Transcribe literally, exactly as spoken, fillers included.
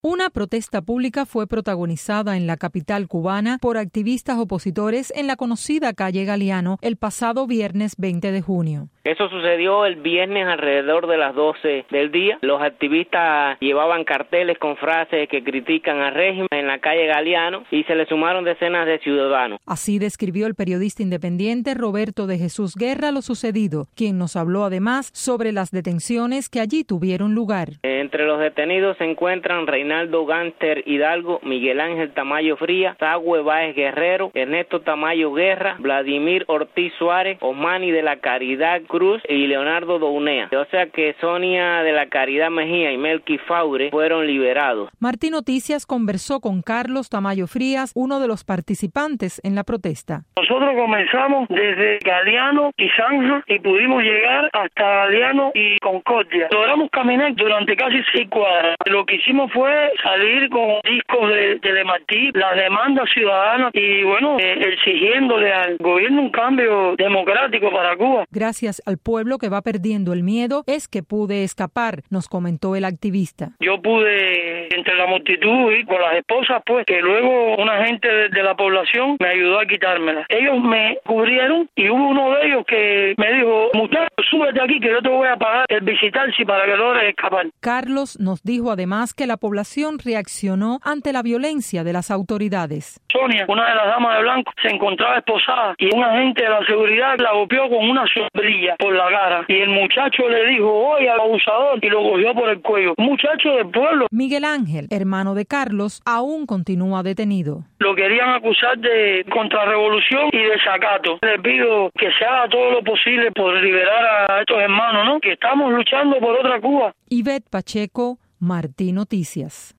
Una protesta pública fue protagonizada en la capital cubana por activistas opositores en la conocida calle Galeano el pasado viernes veinte de junio. Eso sucedió el viernes alrededor de las doce del día. Los activistas llevaban carteles con frases que critican al régimen en la calle Galeano y se le sumaron decenas de ciudadanos. Así describió el periodista independiente Roberto de Jesús Guerra lo sucedido, quien nos habló además sobre las detenciones que allí tuvieron lugar. Entre los detenidos se encuentran Reinaldo Gánter Hidalgo, Miguel Ángel Tamayo Frías, Sagüe Báez Guerrero, Ernesto Tamayo Guerra, Vladimir Ortiz Suárez, Osmani de la Caridad Cruz y Leonardo Dounea. O sea que Sonia de la Caridad Mejía y Melqui Faure fueron liberados. Martín Noticias conversó con Carlos Tamayo Frías, uno de los participantes en la protesta. Nosotros comenzamos desde Galeano y Zanja y pudimos llegar hasta Galeano y Concordia. Logramos caminar durante casi seis cuadras. Lo que hicimos fue salir con discos de Telemartí, las demandas ciudadanas y bueno, eh, exigiéndole al gobierno un cambio democrático para Cuba. Gracias al pueblo que va perdiendo el miedo es que pude escapar, nos comentó el activista. Yo pude entre la multitud y con las esposas, pues, que luego una gente de, de la población me ayudó a quitármela. Ellos me cubrieron y hubo uno de ellos que me dijo, muchacho, súbete aquí que yo te voy a pagar el visitarsi para que logres escapar. Carlos nos dijo además que la población reaccionó ante la violencia de las autoridades. Sonia, una de las damas de blanco, se encontraba esposada y un agente de la seguridad la golpeó con una sombrilla por la cara y el muchacho le dijo, oye, al abusador, y lo cogió por el cuello. Un muchacho del pueblo. Miguel Ángel, hermano de Carlos, aún continúa detenido. Lo querían acusar de contrarrevolución y de desacato. Le pido que se haga todo lo posible por liberar a estos hermanos, ¿no? Que estamos luchando por otra Cuba. Ivette Pacheco, Martín Noticias.